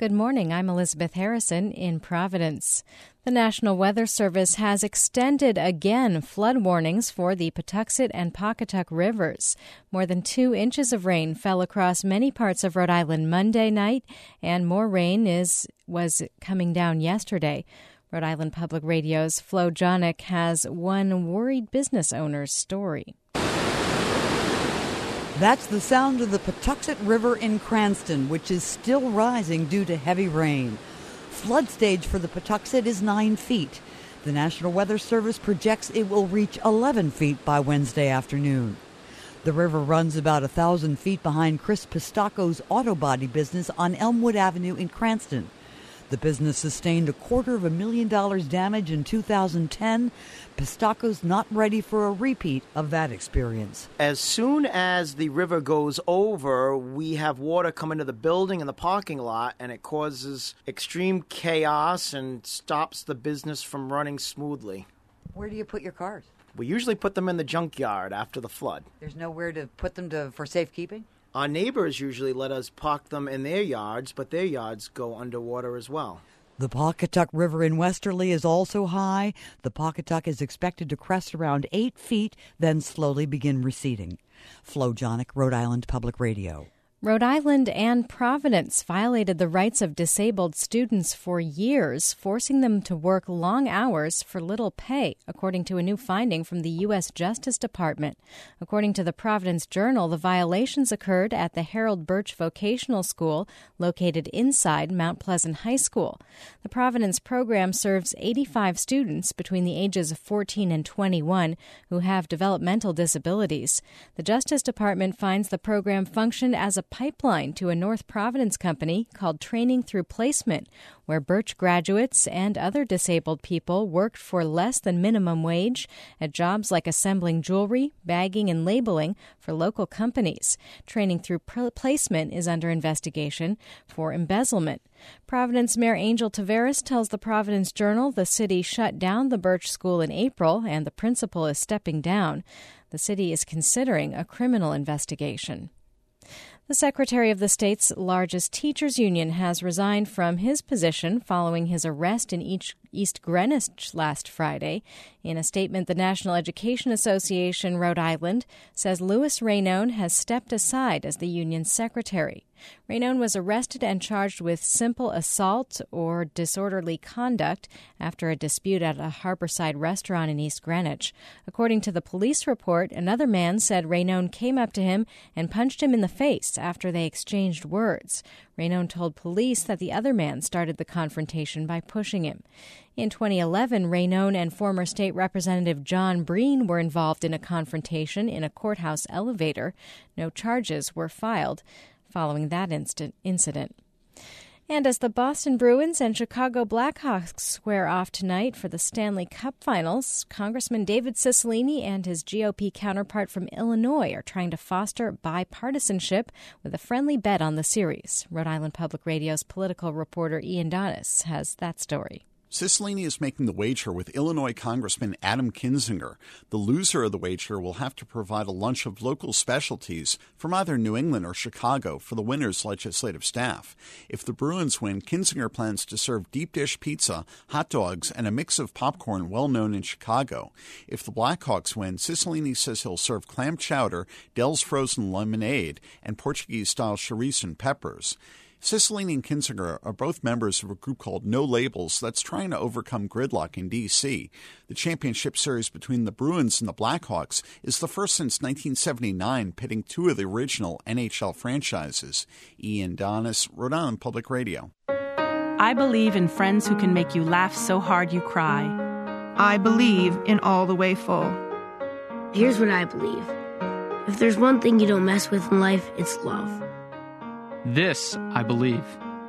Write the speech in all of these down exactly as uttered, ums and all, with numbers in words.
Good morning. I'm Elizabeth Harrison in Providence. The National Weather Service has extended again flood warnings for the Patuxent and Pawcatuck rivers. More than two inches of rain fell across many parts of Rhode Island Monday night, and more rain is was coming down yesterday. Rhode Island Public Radio's Flo Jonick has one worried business owner's story. That's the sound of the Patuxent River in Cranston, which is still rising due to heavy rain. Flood stage for the Patuxent is nine feet. The National Weather Service projects it will reach eleven feet by Wednesday afternoon. The river runs about one thousand feet behind Chris Pistacco's auto body business on Elmwood Avenue in Cranston. The business sustained a quarter of a million dollars damage in two thousand ten. Pistacco's not ready for a repeat of that experience. As soon as the river goes over, we have water come into the building and the parking lot, and it causes extreme chaos and stops the business from running smoothly. Where do you put your cars? We usually put them in the junkyard after the flood. There's nowhere to put them to for safekeeping? Our neighbors usually let us park them in their yards, but their yards go underwater as well. The Pawcatuck River in Westerly is also high. The Pawcatuck is expected to crest around eight feet, then slowly begin receding. Flo Jonick, Rhode Island Public Radio. Rhode Island and Providence violated the rights of disabled students for years, forcing them to work long hours for little pay, according to a new finding from the U S Justice Department. According to the Providence Journal, the violations occurred at the Harold Birch Vocational School, located inside Mount Pleasant High School. The Providence program serves eighty-five students between the ages of fourteen and twenty-one who have developmental disabilities. The Justice Department finds the program functioned as a pipeline to a North Providence company called Training Through Placement, where Birch graduates and other disabled people worked for less than minimum wage at jobs like assembling jewelry, bagging, and labeling for local companies. Training Through Placement is under investigation for embezzlement. Providence Mayor Angel Taveras tells the Providence Journal the city shut down the Birch School in April and the principal is stepping down. The city is considering a criminal investigation. The secretary of the state's largest teachers union has resigned from his position following his arrest in East Greenwich last Friday. In a statement, the National Education Association Rhode Island says Louis Rainone has stepped aside as the union's secretary. Rainone was arrested and charged with simple assault or disorderly conduct after a dispute at a Harborside restaurant in East Greenwich. According to the police report, another man said Rainone came up to him and punched him in the face after they exchanged words. Rainone told police that the other man started the confrontation by pushing him. In twenty eleven, Rainone and former State Representative John Breen were involved in a confrontation in a courthouse elevator. No charges were filed following that instant incident. And as the Boston Bruins and Chicago Blackhawks square off tonight for the Stanley Cup Finals, Congressman David Cicilline and his G O P counterpart from Illinois are trying to foster bipartisanship with a friendly bet on the series. Rhode Island Public Radio's political reporter Ian Donis has that story. Cicilline is making the wager with Illinois Congressman Adam Kinzinger. The loser of the wager will have to provide a lunch of local specialties from either New England or Chicago for the winner's legislative staff. If the Bruins win, Kinzinger plans to serve deep dish pizza, hot dogs, and a mix of popcorn well known in Chicago. If the Blackhawks win, Cicilline says he'll serve clam chowder, Dell's frozen lemonade, and Portuguese-style chorizo and peppers. Cicilline and Kinzinger are both members of a group called No Labels that's trying to overcome gridlock in D C. The championship series between the Bruins and the Blackhawks is the first since nineteen seventy-nine, pitting two of the original N H L franchises. Ian Donis, Rhode Island Public Radio. I believe in friends who can make you laugh so hard you cry. I believe in All the Way Full. Here's what I believe. If there's one thing you don't mess with in life, it's love. This, I believe.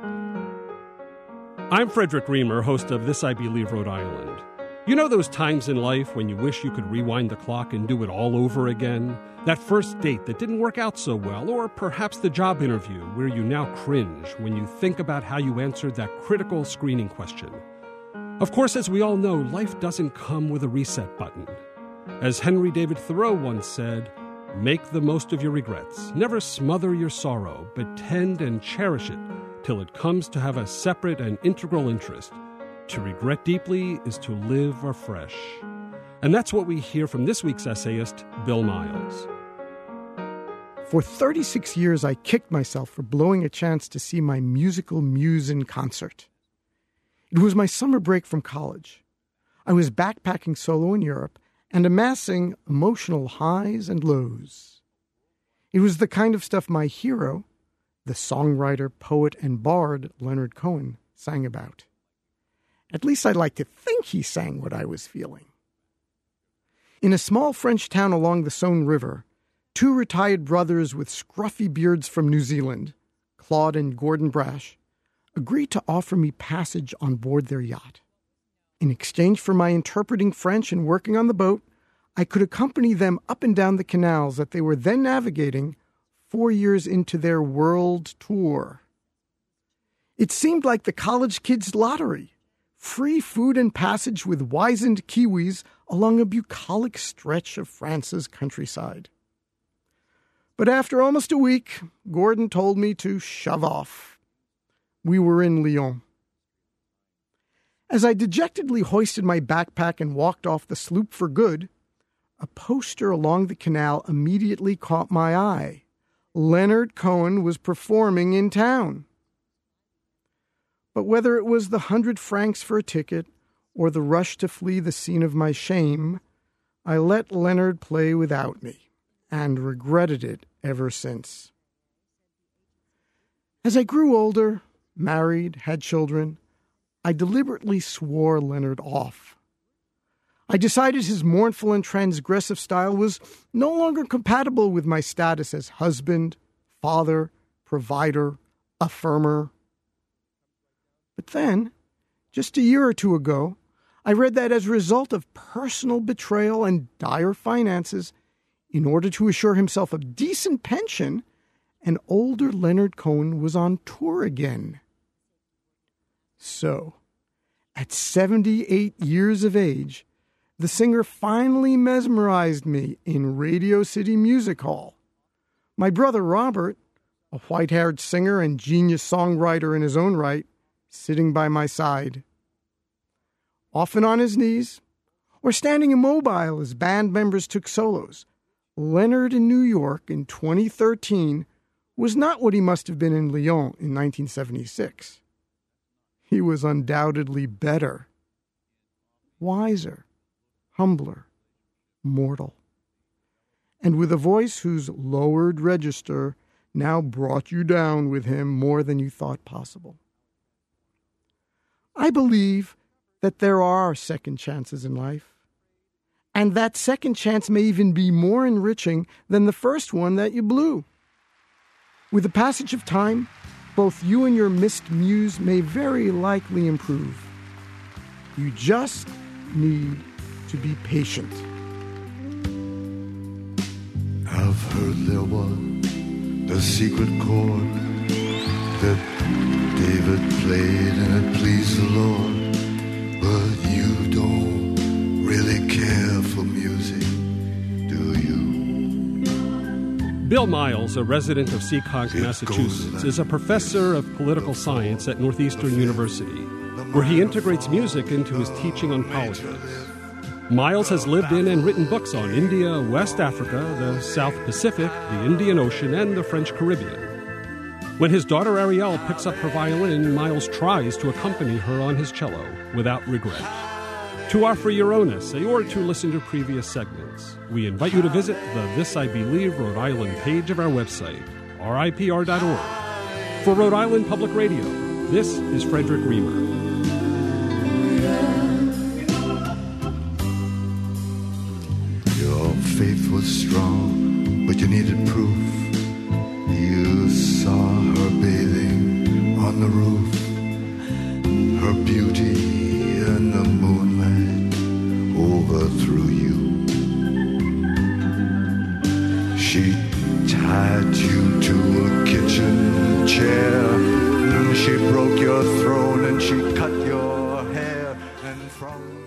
I'm Frederick Reamer, host of This I Believe Rhode Island. You know those times in life when you wish you could rewind the clock and do it all over again? That first date that didn't work out so well, or perhaps the job interview where you now cringe when you think about how you answered that critical screening question. Of course, as we all know, life doesn't come with a reset button. As Henry David Thoreau once said, make the most of your regrets. Never smother your sorrow, but tend and cherish it till it comes to have a separate and integral interest. To regret deeply is to live afresh. And that's what we hear from this week's essayist, Bill Miles. For thirty-six years, I kicked myself for blowing a chance to see my musical muse in concert. It was my summer break from college. I was backpacking solo in Europe and amassing emotional highs and lows. It was the kind of stuff my hero, the songwriter, poet, and bard Leonard Cohen, sang about. At least I'd like to think he sang what I was feeling. In a small French town along the Saône River, two retired brothers with scruffy beards from New Zealand, Claude and Gordon Brash, agreed to offer me passage on board their yacht. In exchange for my interpreting French and working on the boat, I could accompany them up and down the canals that they were then navigating four years into their world tour. It seemed like the college kids' lottery. Free food and passage with wizened Kiwis along a bucolic stretch of France's countryside. But after almost a week, Gordon told me to shove off. We were in Lyon. As I dejectedly hoisted my backpack and walked off the sloop for good, a poster along the canal immediately caught my eye. Leonard Cohen was performing in town. But whether it was the hundred francs for a ticket or the rush to flee the scene of my shame, I let Leonard play without me and regretted it ever since. As I grew older, married, had children, I deliberately swore Leonard off. I decided his mournful and transgressive style was no longer compatible with my status as husband, father, provider, affirmer. But then, just a year or two ago, I read that as a result of personal betrayal and dire finances, in order to assure himself a decent pension, an older Leonard Cohen was on tour again. So, at seventy-eight years of age, the singer finally mesmerized me in Radio City Music Hall. My brother Robert, a white-haired singer and genius songwriter in his own right, sitting by my side. Often on his knees, or standing immobile as band members took solos, Leonard in New York in twenty thirteen was not what he must have been in Lyon in nineteen seventy-six. He was undoubtedly better, wiser, humbler, mortal, and with a voice whose lowered register now brought you down with him more than you thought possible. I believe that there are second chances in life, and that second chance may even be more enriching than the first one that you blew. With the passage of time, both you and your missed muse may very likely improve. You just need to be patient. I've heard there was a secret chord that David played and it pleased the Lord. But you don't really care for music, do you? Bill Miles, a resident of Seekonk, Massachusetts, is a professor of political science at Northeastern University, where he integrates music into his teaching on politics. Miles has lived in and written books on India, West Africa, the South Pacific, the Indian Ocean, and the French Caribbean. When his daughter Ariel picks up her violin, Miles tries to accompany her on his cello without regret. To offer your own essay or to listen to previous segments, we invite you to visit the This I Believe Rhode Island page of our website, R I P R dot org. For Rhode Island Public Radio, this is Frederick Reamer. Your faith was strong, but you needed proof. You saw her bathing on the roof, her beauty and the moonlight overthrew you. She tied you to a kitchen chair, and she broke your throne and she cut your hair, and from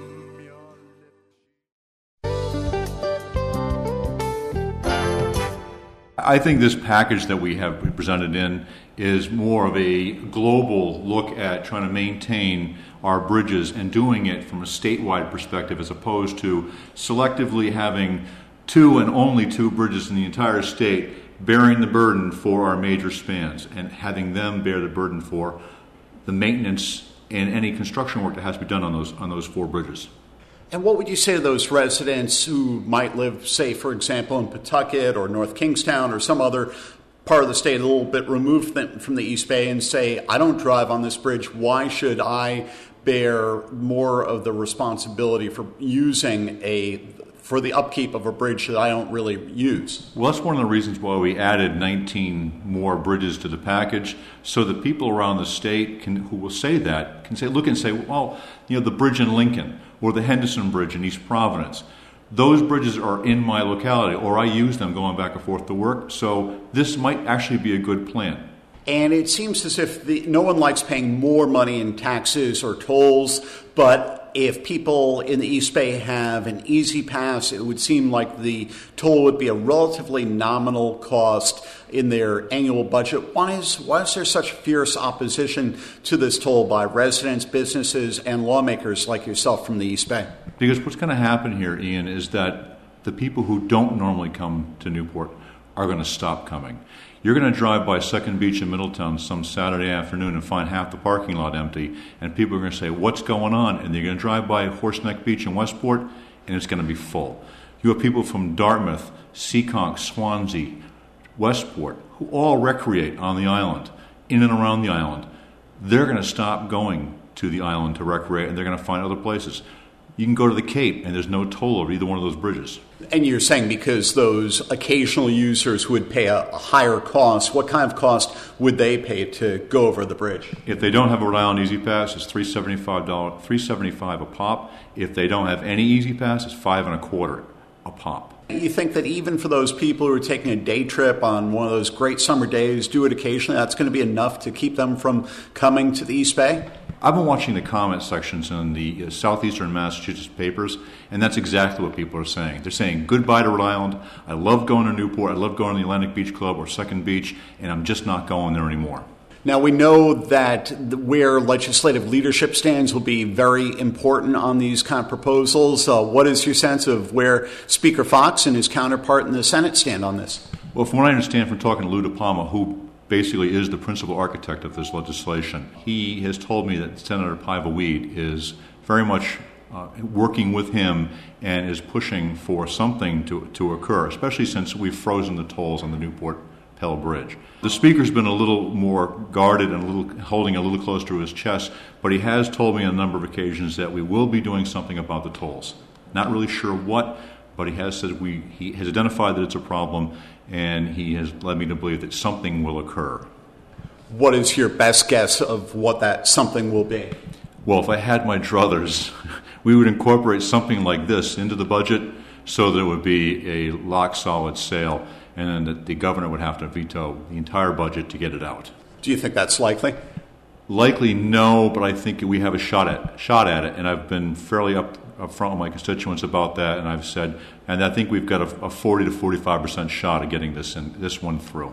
I think this package that we have presented in is more of a global look at trying to maintain our bridges and doing it from a statewide perspective as opposed to selectively having two and only two bridges in the entire state bearing the burden for our major spans and having them bear the burden for the maintenance and any construction work that has to be done on those on those four bridges. And what would you say to those residents who might live, say, for example, in Pawtucket or North Kingstown or some other part of the state a little bit removed from the East Bay and say, I don't drive on this bridge, why should I bear more of the responsibility for using a for the upkeep of a bridge that I don't really use? Well, that's one of the reasons why we added nineteen more bridges to the package, so that people around the state can, who will say that can say, look and say, well, you know, the bridge in Lincoln or the Henderson Bridge in East Providence, those bridges are in my locality, or I use them going back and forth to work, so this might actually be a good plan. And it seems as if the, no one likes paying more money in taxes or tolls, but if people in the East Bay have an Easy Pass, it would seem like the toll would be a relatively nominal cost in their annual budget. Why is, why is there such fierce opposition to this toll by residents, businesses, and lawmakers like yourself from the East Bay? Because what's going to happen here, Ian, is that the people who don't normally come to Newport are going to stop coming. You're going to drive by Second Beach in Middletown some Saturday afternoon and find half the parking lot empty, and people are going to say, what's going on? And they're going to drive by Horseneck Beach in Westport, and it's going to be full. You have people from Dartmouth, Seekonk, Swansea, Westport, who all recreate on the island, in and around the island. They're going to stop going to the island to recreate, and they're going to find other places. You can go to the Cape, and there's no toll over either one of those bridges. And you're saying because those occasional users would pay a, a higher cost, what kind of cost would they pay to go over the bridge? If they don't have a Rhode Island Easy Pass, it's three hundred seventy-five dollars, three hundred seventy-five dollars a pop. If they don't have any Easy Pass, it's five and a quarter a pop. You think that even for those people who are taking a day trip on one of those great summer days, do it occasionally, that's going to be enough to keep them from coming to the East Bay? I've been watching the comment sections in the uh, southeastern Massachusetts papers, and that's exactly what people are saying. They're saying, goodbye to Rhode Island. I love going to Newport. I love going to the Atlantic Beach Club or Second Beach, and I'm just not going there anymore. Now, we know that where legislative leadership stands will be very important on these kind of proposals. Uh, what is your sense of where Speaker Fox and his counterpart in the Senate stand on this? Well, from what I understand from talking to Lou DePalma, who basically is the principal architect of this legislation, he has told me that Senator Paiva-Weed is very much uh, working with him and is pushing for something to, to occur, especially since we've frozen the tolls on the Newport Pell Bridge. The Speaker's been a little more guarded and a little holding a little close to his chest, but he has told me on a number of occasions that we will be doing something about the tolls. Not really sure what, but he has said we he has identified that it's a problem, and he has led me to believe that something will occur. What is your best guess of what that something will be? Well, if I had my druthers, we would incorporate something like this into the budget so that it would be a lock-solid sale, and then the, the governor would have to veto the entire budget to get it out. Do you think that's likely? Likely, no, but I think we have a shot at shot at it, and I've been fairly up, up front with my constituents about that, and I've said, and I think we've got a, a forty to forty-five percent shot of getting this in, this one through.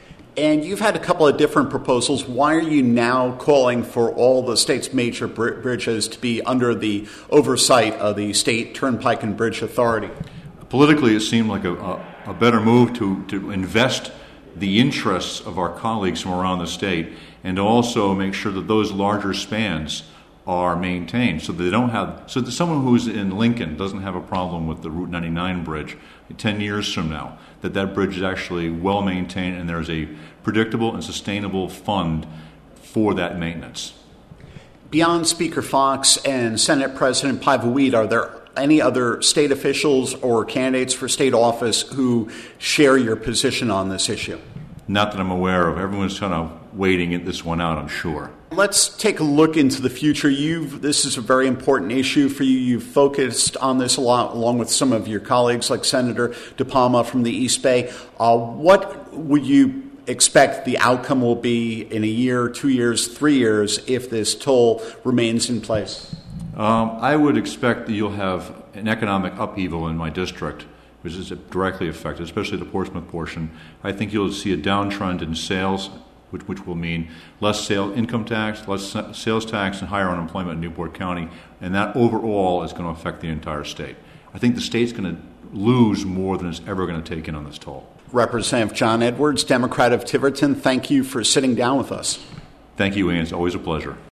And you've had a couple of different proposals. Why are you now calling for all the state's major br- bridges to be under the oversight of the State Turnpike and Bridge Authority? Politically, it seemed like a, a, a better move to, to invest the interests of our colleagues from around the state and to also make sure that those larger spans are maintained so that they don't have, so that someone who's in Lincoln doesn't have a problem with the Route ninety-nine bridge ten years from now, that that bridge is actually well maintained and there's a predictable and sustainable fund for that maintenance. Beyond Speaker Fox and Senate President Paiva-Weed, are there any other state officials or candidates for state office who share your position on this issue? Not that I'm aware of. Everyone's kind of waiting this one out, I'm sure. Let's take a look into the future. You've, this is a very important issue for you. You've focused on this a lot, along with some of your colleagues like Senator DePalma from the East Bay. Uh, what would you expect the outcome will be in a year, two years, three years if this toll remains in place? Um, I would expect that you'll have an economic upheaval in my district which is directly affected, especially the Portsmouth portion, I think you'll see a downtrend in sales, which, which will mean less sale income tax, less sales tax, and higher unemployment in Newport County, and that overall is going to affect the entire state. I think the state's going to lose more than it's ever going to take in on this toll. Representative John Edwards, Democrat of Tiverton, thank you for sitting down with us. Thank you, Ian. It's always a pleasure.